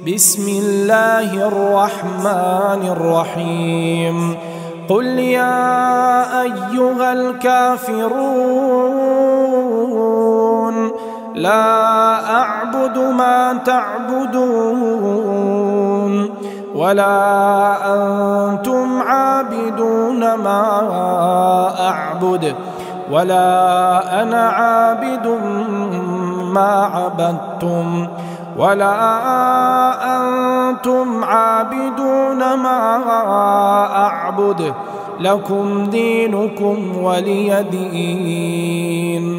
بسم الله الرحمن الرحيم قل يا أيها الكافرون لا أعبد ما تعبدون ولا أنتم عابدون ما أعبد ولا أنا عابد ما عبدتم ولا أنتم عابدون ما أعبد لكم دينكم ولي دين.